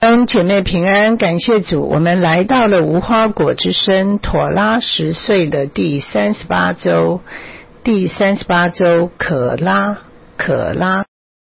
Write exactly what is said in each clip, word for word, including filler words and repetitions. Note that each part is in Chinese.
恩姐妹平安，感谢主，我们来到了无花果之声妥拉十岁的第三十八周，第三十八周可拉可拉。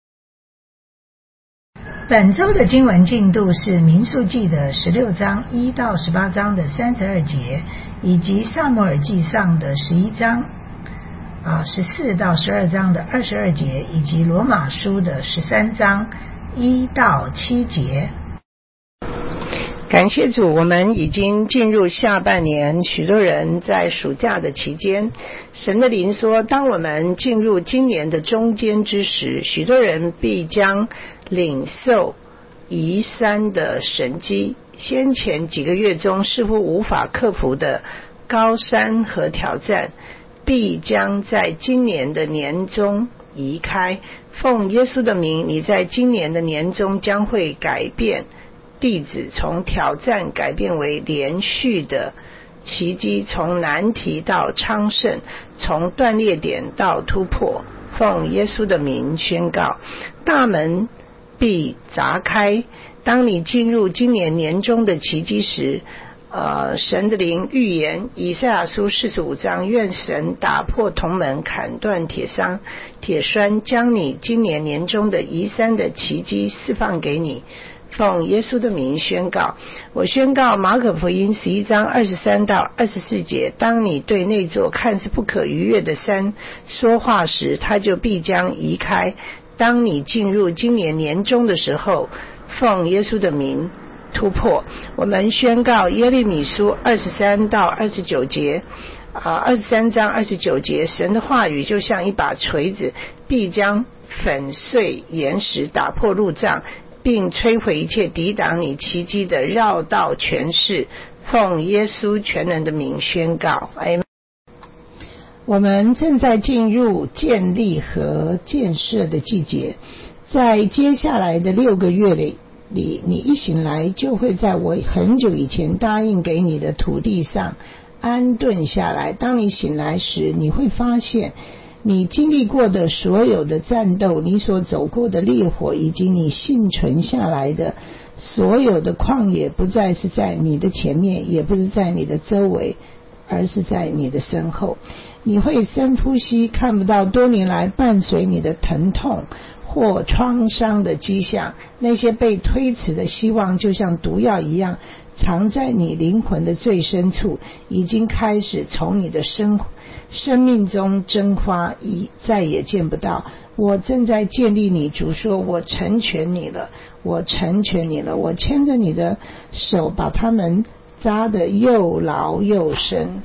本周的经文进度是民数记的十六章一到十八章的三十二节，以及撒母耳记上的十一章啊十四到十二章的二十二节，以及罗马书的十三章一到七节。 感谢主，我们已经进入下半年，许多人在暑假的期间，神的灵说，当我们进入今年的中间之时，许多人必将领受移山的神迹，先前几个月中似乎无法克服的高山和挑战，必将在今年的年中移开。奉耶稣的名，你在今年的年中将会改变地址，从挑战改变为连续的奇迹，从难题到昌盛，从断裂点到突破。奉耶稣的名宣告，大门必砸开。当你进入今年年中的奇迹时，呃，神的灵预言以赛亚书四十五章，愿神打破铜门，砍断铁商铁栓，将你今年年中的移山的奇迹释放给你。奉耶稣的名宣告，我宣告马可福音十一章二十三到二十四节，当你对那座看似不可逾越的山说话时，它就必将移开。当你进入今年年中的时候，奉耶稣的名突破。我们宣告耶利米书二十三到二十九节啊，二十三章二十九节，神的话语就像一把锤子，必将粉碎岩石，打破路障，并摧毁一切抵挡你奇迹的绕道权势。奉耶稣全能的名宣告，阿们。我们正在进入建立和建设的季节，在接下来的六个月里里，你一醒来就会在我很久以前答应给你的土地上安顿下来。当你醒来时，你会发现你经历过的所有的战斗，你所走过的烈火，以及你幸存下来的所有的旷野，不再是在你的前面，也不是在你的周围，而是在你的身后。你会深呼吸，看不到多年来伴随你的疼痛或创伤的迹象，那些被推迟的希望就像毒药一样藏在你灵魂的最深处，已经开始从你的生生命中蒸发，已再也见不到。我正在建立你，主说，我成全你了，我成全你了，我牵着你的手，把它们扎得又牢又深。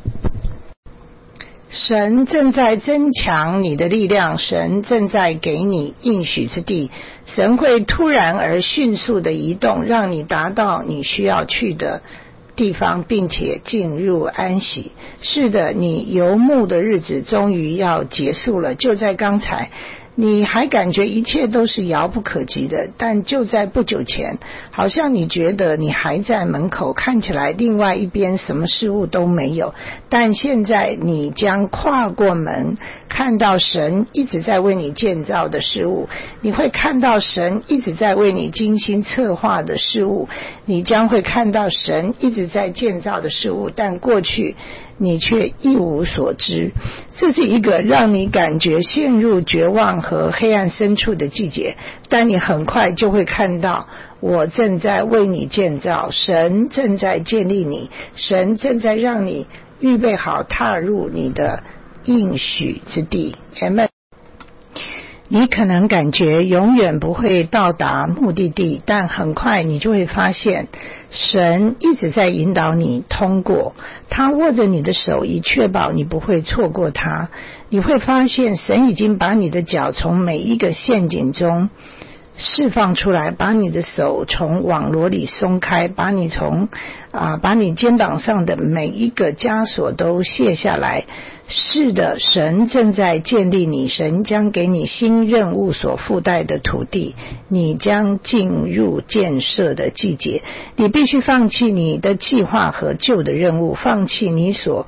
神正在增强你的力量，神正在给你应许之地，神会突然而迅速的移动，让你达到你需要去的地方，并且进入安息。是的，你游牧的日子终于要结束了。就在刚才，你还感觉一切都是遥不可及的，但就在不久前，好像你觉得你还在门口，看起来另外一边什么事物都没有，但现在你将跨过门，看到神一直在为你建造的事物，你会看到神一直在为你精心策划的事物，你将会看到神一直在建造的事物，但过去你却一无所知。这是一个让你感觉陷入绝望和黑暗深处的季节，但你很快就会看到，我正在为你建造，神正在建立你，神正在让你预备好踏入你的应许之地。 Amen。你可能感觉永远不会到达目的地，但很快你就会发现神一直在引导你通过，他握着你的手，以确保你不会错过他。你会发现神已经把你的脚从每一个陷阱中释放出来，把你的手从网罗里松开，把你从啊，把你肩膀上的每一个枷锁都卸下来。是的，神正在建立你，神将给你新任务所附带的土地，你将进入建设的季节。你必须放弃你的计划和旧的任务，放弃你所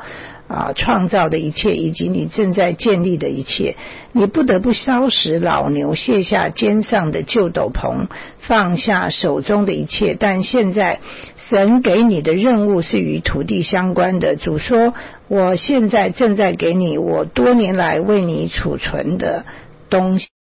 啊创造的一切，以及你正在建立的一切。你不得不烧死老牛，卸下肩上的旧斗篷，放下手中的一切。但现在神给你的任务是与土地相关的。主说，我现在正在给你我多年来为你储存的东西。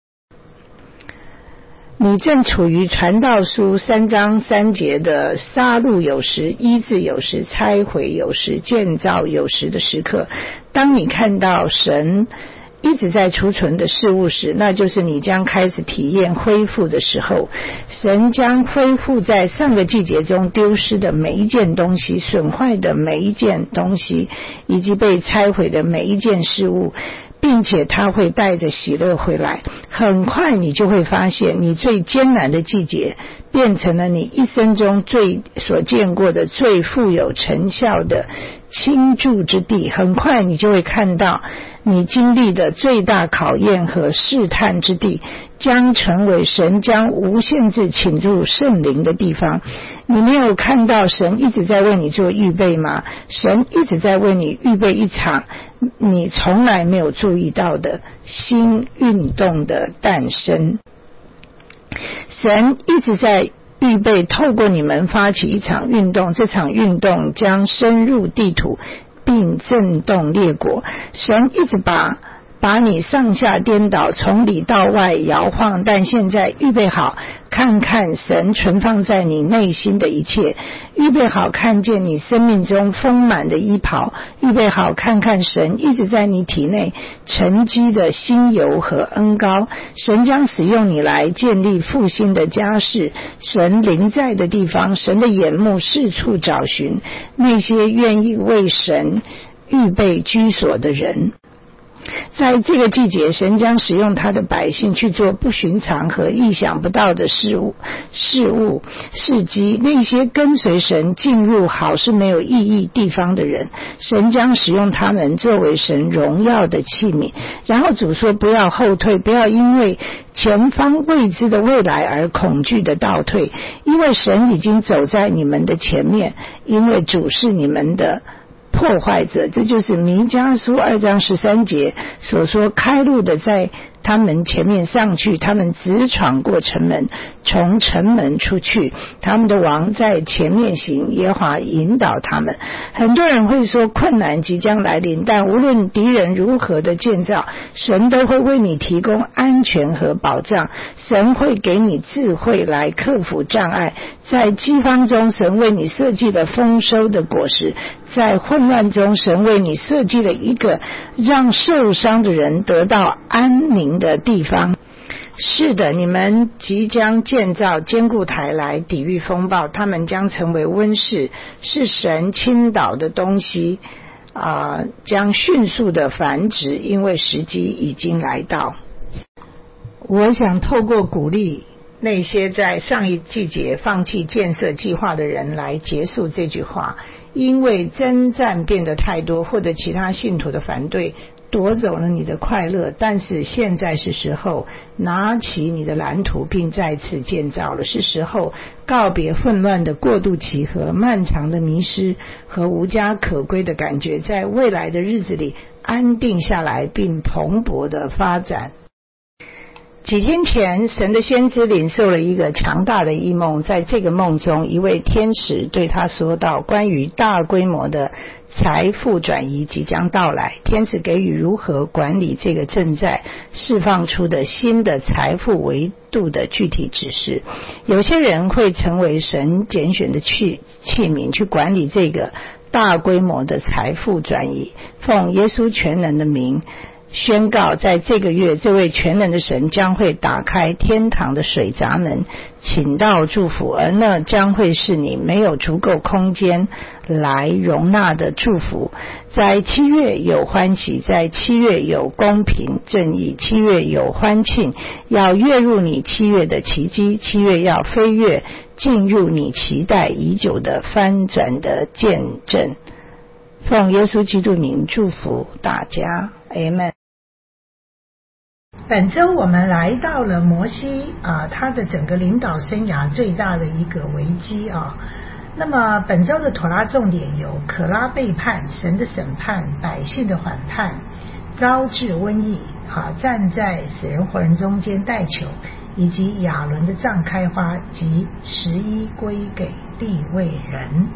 你正处于传道书三章三节的杀戮有时、医治有时、拆毁有时、建造有时的时刻。当你看到神一直在储存的事物时，那就是你将开始体验恢复的时候。神将恢复在上个季节中丢失的每一件东西，损坏的每一件东西，以及被拆毁的每一件事物，并且他会带着喜乐回来。很快你就会发现，你最艰难的季节变成了你一生中最所见过的最富有成效的倾注之地。很快你就会看到，你经历的最大考验和试探之地将成为神将无限制倾注圣灵的地方。你没有看到神一直在为你做预备吗？神一直在为你预备一场你从来没有注意到的新运动的诞生。神一直在预备透过你们发起一场运动，这场运动将深入地土并震动列国。神一直把把你上下颠倒，从里到外摇晃，但现在预备好看看神存放在你内心的一切，预备好看见你生命中丰满的衣袍，预备好看看神一直在你体内沉积的新油和恩膏。神将使用你来建立复兴的家室，神临在的地方，神的眼目四处找寻那些愿意为神预备居所的人。在这个季节，神将使用他的百姓去做不寻常和意想不到的事物、事物、事迹。那些跟随神进入好是没有意义地方的人，神将使用他们作为神荣耀的器皿。然后主说，不要后退，不要因为前方未知的未来而恐惧的倒退，因为神已经走在你们的前面，因为主是你们的破坏者。这就是弥迦书二章十三节所说，开路的在他们前面上去，他们直闯过城门，从城门出去，他们的王在前面行，耶和华引导他们。很多人会说困难即将来临，但无论敌人如何的建造，神都会为你提供安全和保障。神会给你智慧来克服障碍。在饥荒中，神为你设计了丰收的果实；在混乱中，神为你设计了一个让受伤的人得到安宁的地方。是的，你们即将建造坚固台来抵御风暴，他们将成为温室，是神倾倒的东西啊、呃，将迅速的繁殖，因为时机已经来到。我想透过鼓励那些在上一季节放弃建设计划的人来结束这句话。因为征战变得太多，或者其他信徒的反对夺走了你的快乐，但是现在是时候拿起你的蓝图并再次建造了，是时候告别混乱的过渡期和漫长的迷失和无家可归的感觉，在未来的日子里安定下来并蓬勃的发展。几天前，神的先知领受了一个强大的异梦，在这个梦中，一位天使对他说道，关于大规模的财富转移即将到来，天使给予如何管理这个正在释放出的新的财富维度的具体指示。有些人会成为神拣选的器器皿，去管理这个大规模的财富转移。奉耶稣全能的名宣告，在这个月，这位全能的神将会打开天堂的水闸门，倾倒祝福，而那将会是你没有足够空间来容纳的祝福。在七月有欢喜，在七月有公平正义，七月有欢庆，要跃入你七月的奇迹，七月要飞跃进入你期待已久的翻转的见证。奉耶稣基督名祝福大家 Amen。 本周我们来到了摩西啊，他的整个领导生涯最大的一个危机啊。 那么本周的妥拉重点有可拉背叛、神的审判、百姓的缓判、招致瘟疫，啊，站在死人活人中间带球，以及亚伦的杖开花及十一归给利未人。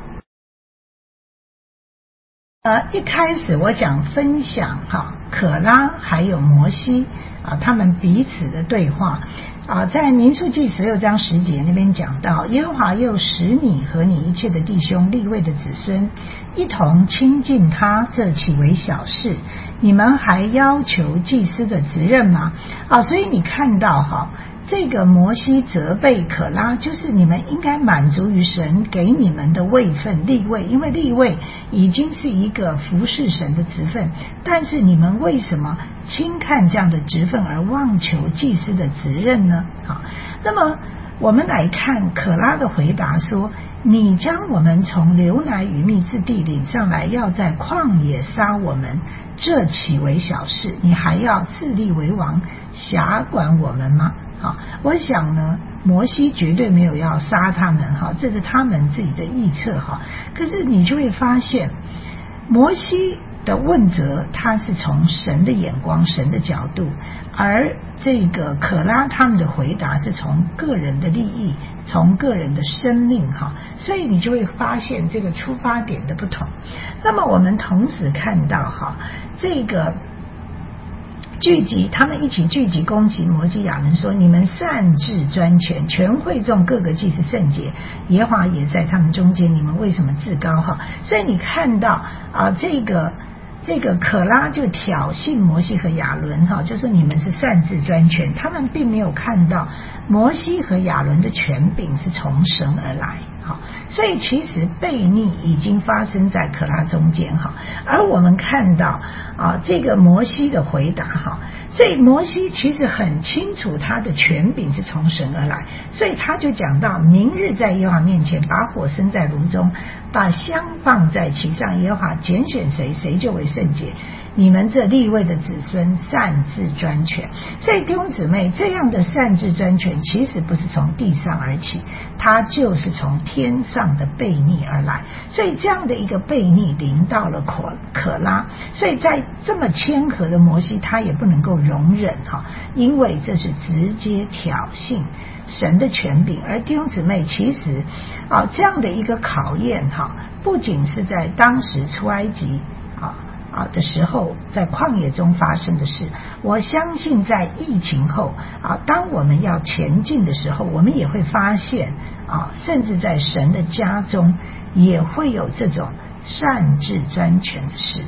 呃，一开始我想分享哈可拉还有摩西啊，他们彼此的对话啊，在民数记十六章十节那边讲到，耶和华又使你和你一切的弟兄利未的子孙一同亲近他，这岂为小事？你们还要求祭司的责任吗？啊，所以你看到哈，这个摩西责备可拉，就是你们应该满足于神给你们的位分利未，因为利未已经是一个服侍神的职分，但是你们为什么轻看这样的职分而妄求祭司的责任呢？好，那么我们来看可拉的回答说，你将我们从流奶与蜜之地领上来，要在旷野杀我们，这岂为小事？你还要自立为王，辖管我们吗？好，我想呢，摩西绝对没有要杀他们，哈，这是他们自己的臆测，哈。可是你就会发现，摩西的问责，他是从神的眼光、神的角度，而这个可拉他们的回答是从个人的利益、从个人的生命，哈，所以你就会发现这个出发点的不同。那么我们同时看到，哈，这个聚集，他们一起聚集攻击摩西亚伦，说你们擅自专权，全会众各个既是圣洁，耶和华也在他们中间，你们为什么自高？哈，所以你看到啊，这个这个可拉就挑衅摩西和亚伦，哈，就是你们是擅自专权，他们并没有看到摩西和亚伦的权柄是从神而来。好，所以其实悖逆已经发生在可拉中间，哈，而我们看到啊，这个摩西的回答，哈，所以摩西其实很清楚他的权柄是从神而来，所以他就讲到，明日在耶和华面前把火生在炉中，把香放在其上，耶和华拣选谁，谁就为圣洁。你们这利未的子孙擅自专权，所以弟兄姊妹，这样的擅自专权其实不是从地上而起，它就是从天上的悖逆而来，所以这样的一个悖逆临到了可可拉，所以在这么谦和的摩西他也不能够容忍，哈，因为这是直接挑衅神的权柄。而弟兄姊妹，其实啊，这样的一个考验，哈，不仅是在当时出埃及啊啊的时候，在旷野中发生的事，我相信在疫情后啊，当我们要前进的时候，我们也会发现啊，甚至在神的家中也会有这种擅自专权的事。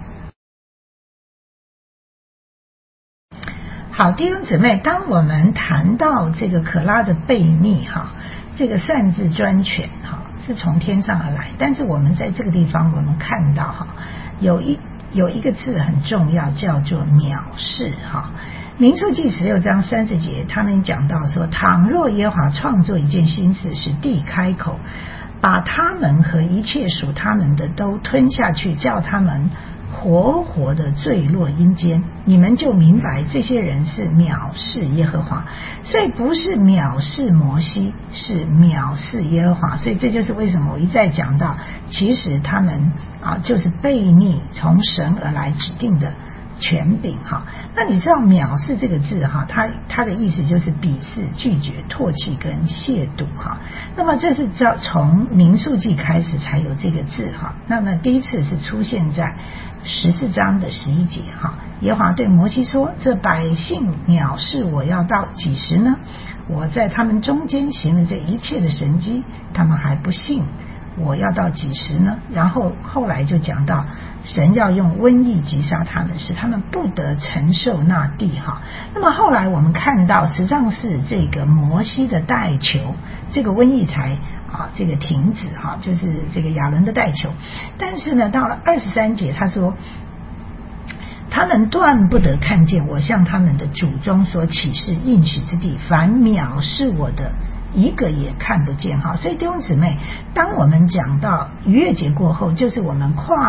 好，弟兄姊妹，当我们谈到这个可拉的悖逆，哈，这个擅自专权，哈，是从天上而来，但是我们在这个地方我们看到，哈，有一有一个字很重要，叫做藐视，哈。民数记十六章三十节，他们讲到说，倘若耶和华创作一件新事，使地开口，把他们和一切属他们的都吞下去，叫他们活活的坠落阴间，你们就明白这些人是藐视耶和华。所以不是藐视摩西，是藐视耶和华。所以这就是为什么我一再讲到，其实他们啊就是悖逆从神而来指定的权柄，哈。那你知道藐视这个字，哈，它它的意思就是鄙视、拒绝、唾弃跟亵渎，哈。那么这是从民数记开始才有这个字，哈。那么第一次是出现在十四章的十一节，哈。耶和华对摩西说，这百姓藐视我要到几时呢？我在他们中间行了这一切的神迹，他们还不信，我要到几时呢？然后后来就讲到神要用瘟疫击杀他们，使他们不得承受那地，哈。那么后来我们看到实际上是这个摩西的代求，这个瘟疫才啊这个停止，哈，就是这个亚伦的代求。但是呢，到了二十三节他说，他们断不得看见我向他们的祖宗所启示应许之地，凡藐视我的一个也看不见，哈。所以弟兄姊妹，当我们讲到逾越节过后，就是我们跨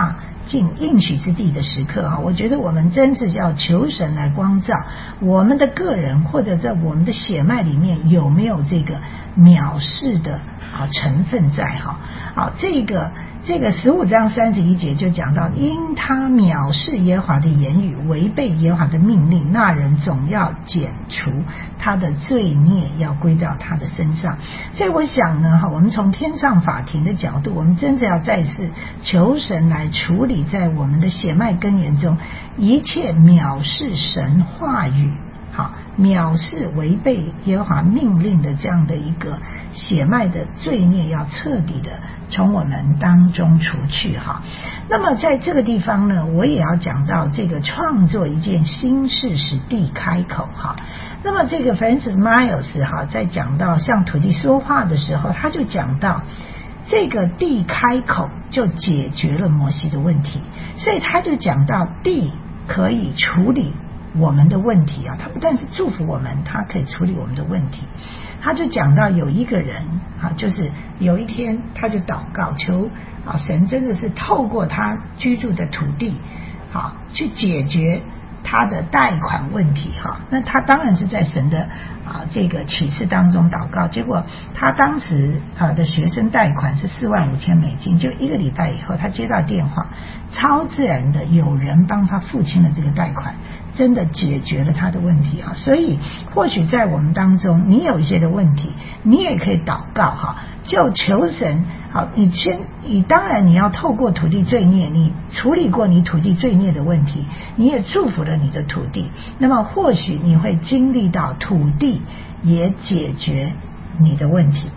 进应许之地的时刻啊，我觉得我们真是要求神来光照我们的个人，或者在我们的血脉里面有没有这个藐视的啊成分在哈。好，这个这个十五章三十一节就讲到，因他藐视耶和华的言语，违背耶和华的命令，那人总要剪除他的罪孽，要归到他的身上。所以我想呢，我们从天上法庭的角度，我们真的要再次求神来处理在我们的血脉根源中一切藐视神话语，好，藐视违背耶和华命令的这样的一个血脉的罪孽，要彻底的从我们当中除去哈。那么在这个地方呢，我也要讲到这个创作一件新事使地开口哈。那么这个 Francis Myers 哈，在讲到向土地说话的时候，他就讲到这个地开口就解决了摩西的问题，所以他就讲到地可以处理我们的问题啊，他不但是祝福我们，他可以处理我们的问题。他就讲到有一个人啊，就是有一天他就祷告求啊，神真的是透过他居住的土地啊，去解决他的贷款问题哈。那他当然是在神的啊这个启示当中祷告，结果他当时啊的学生贷款是四万五千美金，就一个礼拜以后他接到电话，超自然的有人帮他付清了这个贷款，真的解决了他的问题啊。所以或许在我们当中你有一些的问题，你也可以祷告哈，就求神好，你先你当然你要透过土地罪孽，你处理过你土地罪孽的问题，你也祝福了你的土地，那么或许你会经历到土地也解决你的问题。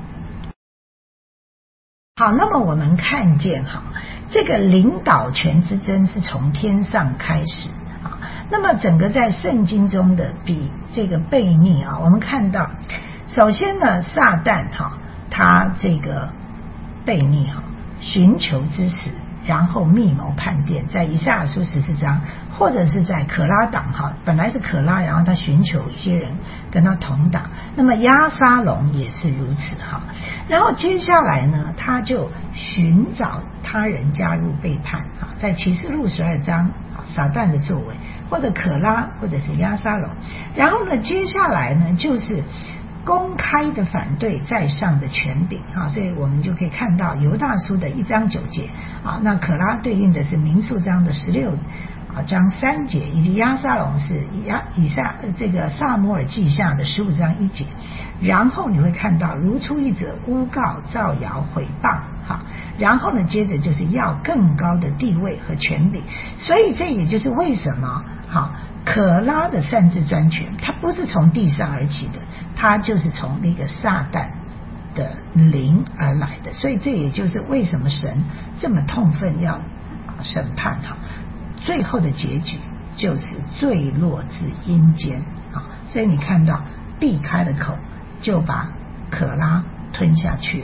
好，那么我们看见哈，这个领导权之争是从天上开始啊。那么整个在圣经中的比这个悖逆啊，我们看到首先呢，撒旦哈，他这个悖逆哈，寻求支持，然后密谋叛变，在以赛亚书十四章，或者是在可拉党哈，本来是可拉，然后他寻求一些人跟他同党，那么押沙龙也是如此哈。然后接下来呢，他就寻找他人加入背叛啊，在启示录十二章啊，撒旦的作为，或者可拉，或者是押沙龙。然后呢，接下来呢，就是公开的反对在上的权柄啊，所以我们就可以看到犹大书的一章九节啊，那可拉对应的是民数章的十六啊章三节，以及押沙龙是押以下这个撒母耳记下的十五章一节。然后你会看到如出一辙，诬告、造谣、毁谤哈，然后呢，接着就是要更高的地位和权柄。所以这也就是为什么好可拉的擅自专权，它不是从地上而起的，它就是从那个撒旦的灵而来的。所以这也就是为什么神这么痛愤要审判哈，最后的结局就是坠落至阴间啊。所以你看到地开了口，就把可拉吞下去了。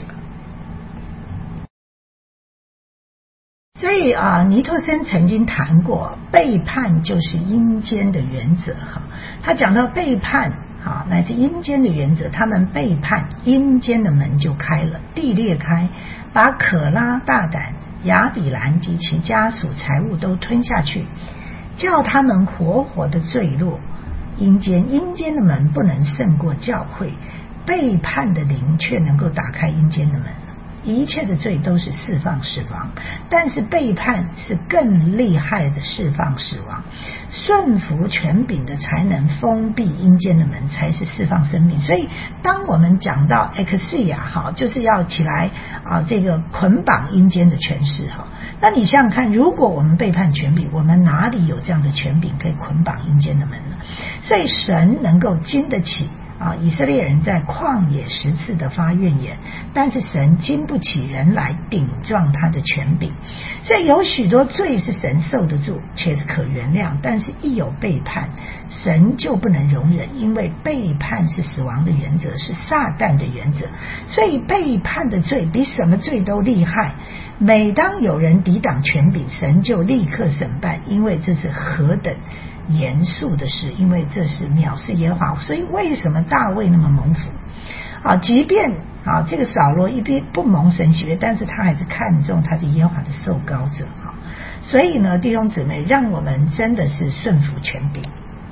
所以啊，尼托森曾经谈过，背叛就是阴间的原则哈。他讲到背叛啊，乃是阴间的原则，他们背叛，阴间的门就开了，地裂开，把可拉、大胆、亚比兰及其家属财物都吞下去，叫他们活活的坠落阴间。阴间的门不能胜过教会，背叛的灵却能够打开阴间的门。一切的罪都是释放死亡，但是背叛是更厉害的释放死亡。顺服权柄的才能封闭阴间的门，才是释放生命。所以当我们讲到 exia 哈，就是要起来啊，这个捆绑阴间的权势哈。那你想想看，如果我们背叛权柄，我们哪里有这样的权柄可以捆绑阴间的门呢？所以神能够经得起啊，以色列人在旷野十次的发怨言，但是神经不起人来顶撞他的权柄。所以有许多罪是神受得住，且是可原谅，但是一有背叛，神就不能容忍，因为背叛是死亡的原则，是撒旦的原则。所以背叛的罪比什么罪都厉害。每当有人抵挡权柄，神就立刻审判，因为这是何等严肃的事，因为这是藐视耶和华。所以为什么大卫那么蒙福啊？即便啊这个扫罗一边不蒙神喜悦，但是他还是看重他是耶和华的受膏者啊。 所以呢，弟兄姊妹，让我们真的是顺服权柄。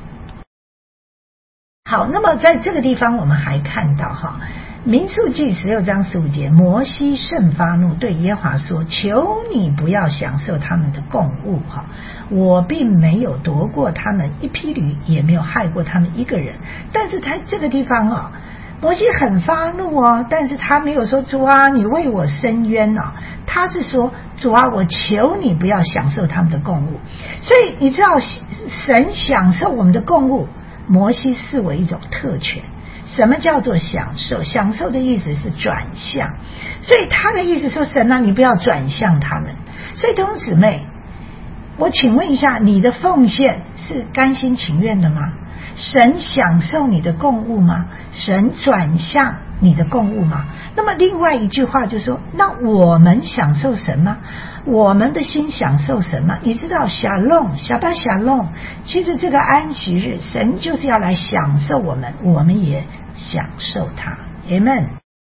好，那么在这个地方我们还看到哈，民数记十六章十五节，摩西甚发怒，对耶和华说：求你不要享受他们的供物哈，我并没有夺过他们一匹驴，也没有害过他们一个人。但是他这个地方啊，摩西很发怒哦，但是他没有说主啊你为我伸冤啊，他是说主啊我求你不要享受他们的供物。所以你知道神享受我们的供物，摩西视为一种特权。什么叫做享受？享受的意思是转向，所以他的意思说神啊你不要转向他们。所以弟兄姊妹，我请问一下，你的奉献是甘心情愿的吗？神享受你的供物吗？神转向你的供物吗？那么另外一句话就是说，那我们享受神吗？我们的心享受神吗？你知道夏弄小巴夏弄，其实这个安息日神就是要来享受我们，我们也享受他。 Amen。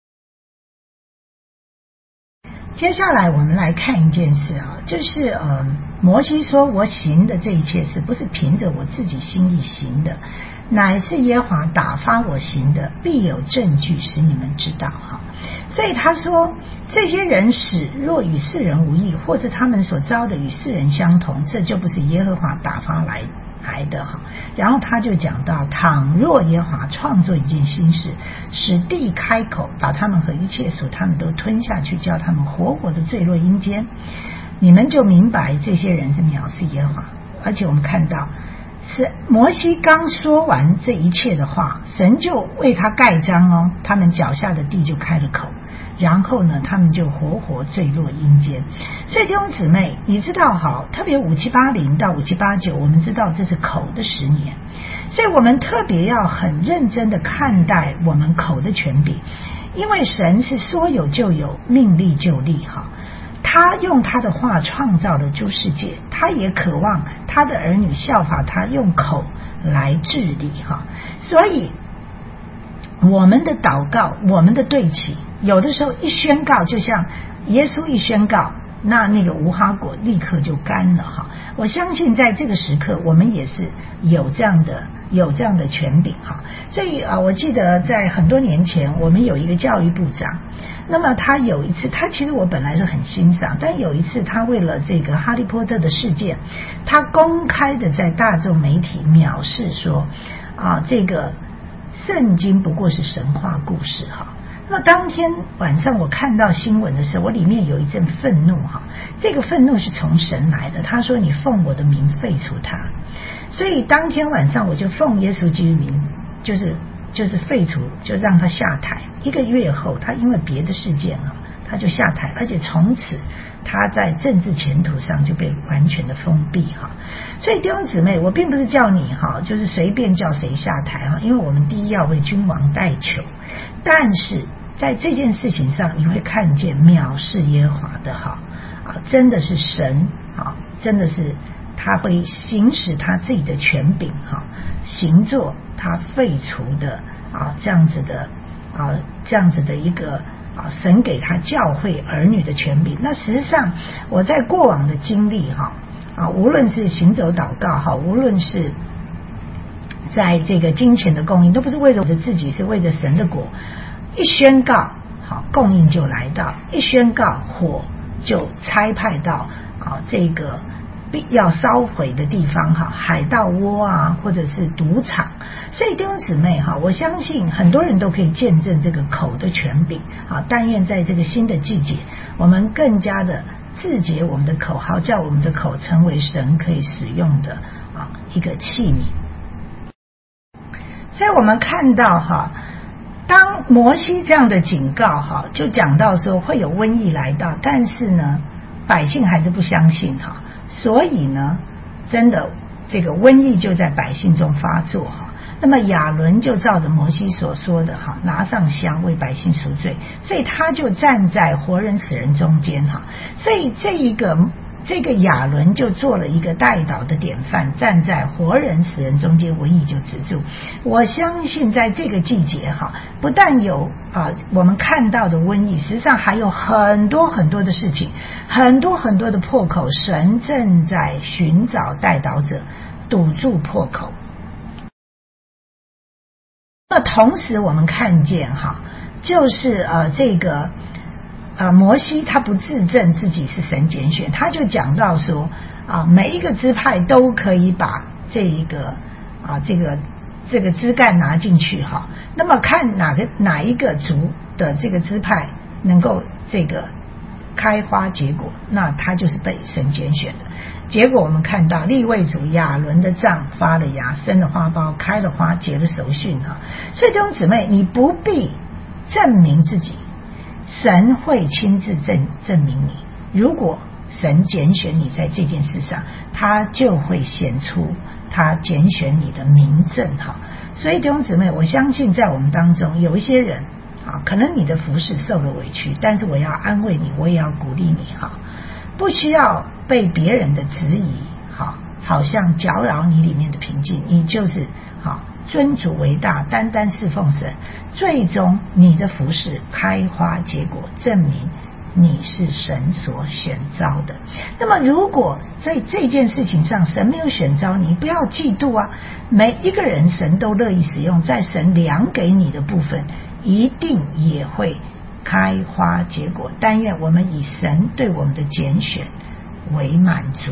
接下来我们来看一件事啊，就是呃，摩西说我行的这一切事不是凭着我自己心意行的，乃是耶和华打发我行的，必有证据使你们知道哈。所以他说这些人使若与世人无异，或是他们所招的与世人相同，这就不是耶和华打发来来的哈。然后他就讲到，倘若耶和华创作一件新事，使地开口，把他们和一切属他们都吞下去，叫他们活活的坠落阴间，你们就明白这些人是藐视耶和华。而且我们看到是摩西刚说完这一切的话，神就为他盖章哦，他们脚下的地就开了口，然后呢他们就活活坠落阴间。所以弟兄姊妹，你知道好，特别五七八零到五七八九，我们知道这是口的十年，所以我们特别要很认真的看待我们口的权柄，因为神是说有就有，命立就立哈。他用他的话创造了诸世界，他也渴望他的儿女效法他，用口来治理哈。所以我们的祷告，我们的对齐，有的时候一宣告，就像耶稣一宣告，那那个无花果立刻就干了哈。我相信在这个时刻我们也是有这样的有这样的权柄哈。所以啊，我记得在很多年前我们有一个教育部长，那么他有一次，他其实我本来是很欣赏，但有一次他为了这个哈利波特的事件，他公开的在大众媒体藐视说啊，这个圣经不过是神话故事哈。那么当天晚上我看到新闻的时候，我里面有一阵愤怒哈，这个愤怒是从神来的。他说你奉我的名废除他，所以当天晚上我就奉耶稣基督名，就是就是废除，就让他下台。一个月后他因为别的事件啊，他就下台，而且从此他在政治前途上就被完全的封闭哈。所以弟兄姊妹，我并不是叫你哈，就是随便叫谁下台哈，因为我们第一要为君王代求，但是在这件事情上你会看见藐视耶和华的哈啊，真的是神啊，真的是他会行使他自己的权柄哈，行作他废除的啊这样子的啊这样子的一个啊神给他教会儿女的权柄。那实际上我在过往的经历哈啊，无论是行走祷告哈，无论是在这个金钱的供应，都不是为了我的自己，是为着神的国。一宣告好，供应就来到；一宣告，火就差派到啊这个要烧毁的地方哈，海盗窝啊，或者是赌场。所以弟兄姊妹哈，我相信很多人都可以见证这个口的权柄啊。但愿在这个新的季节，我们更加的自洁我们的口，好叫我们的口成为神可以使用的啊一个器皿。所以我们看到哈，当摩西这样的警告哈，就讲到说会有瘟疫来到，但是呢，百姓还是不相信哈，所以呢，真的这个瘟疫就在百姓中发作哈。那么亚伦就照着摩西所说的哈，拿上香为百姓赎罪，所以他就站在活人死人中间哈。所以这一个这个亚伦就做了一个代祷的典范，站在活人死人中间，瘟疫就止住。我相信在这个季节哈，不但有啊我们看到的瘟疫，实际上还有很多很多的事情，很多很多的破口，神正在寻找代祷者，堵住破口。那同时我们看见哈，就是呃这个呃摩西他不自证自己是神拣选，他就讲到说啊每一个支派都可以把这一个啊这个这个枝干拿进去哈，那么看哪个哪一个族的这个支派能够这个开花结果，那他就是被神拣选的。结果我们看到利未族亚伦的杖发了芽，生了花苞，开了花，结了熟训哈。所以弟兄姊妹，你不必证明自己，神会亲自证证明你。如果神拣选你在这件事上，他就会显出他拣选你的明证哈。所以弟兄姊妹，我相信在我们当中有一些人啊，可能你的服事受了委屈，但是我要安慰你，我也要鼓励你哈，不需要被别人的质疑哈，好像搅扰你里面的平静，你就是好尊主为大，单单侍奉神，最终你的服事开花结果，证明你是神所选召的。那么如果在这件事情上神没有选召你，不要嫉妒啊，每一个人神都乐意使用，在神量给你的部分一定也会开花结果。但愿我们以神对我们的拣选为满足。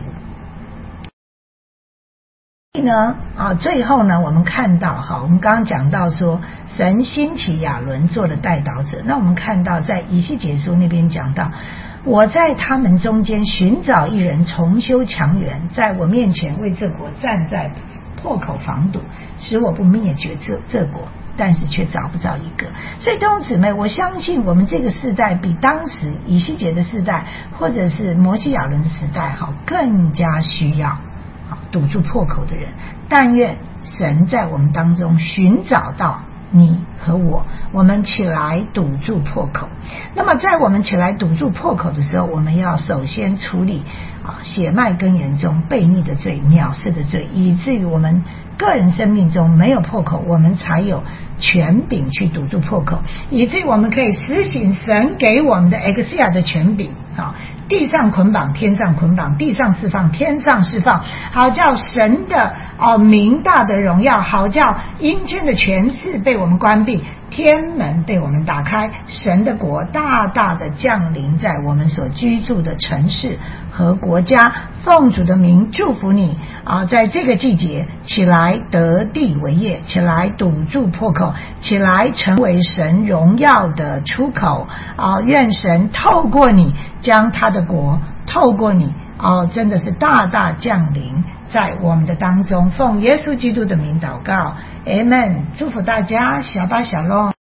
所以呢啊，最后呢我们看到哈，我们刚刚讲到说神兴起亚伦做了代祷者，那我们看到在以西结书那边讲到，我在他们中间寻找一人重修墙垣，在我面前为这国站在破口防堵，使我不灭绝这这国，但是却找不着一个。所以弟兄姊妹，我相信我们这个世代比当时以西结的世代或者是摩西亚伦的时代好更加需要堵住破口的人。但愿神在我们当中寻找到你和我，我们起来堵住破口。那么在我们起来堵住破口的时候，我们要首先处理啊血脉根源中悖逆的罪、藐视的罪，以至于我们个人生命中没有破口，我们才有权柄去堵住破口，以至于我们可以实行神给我们的 Exia 的权柄啊，地上捆绑天上捆绑，地上释放天上释放，好叫神的哦明大的荣耀，好叫阴间的权势被我们关闭，天门被我们打开，神的国大大的降临在我们所居住的城市和国家。奉主的名祝福你啊，在这个季节起来得地为业，起来堵住破口，起来成为神荣耀的出口啊！愿神透过你将他的国透过你哦，真的是大大降临在我们的当中。奉耶稣基督的名祷告 Amen， 祝福大家，小巴小龙。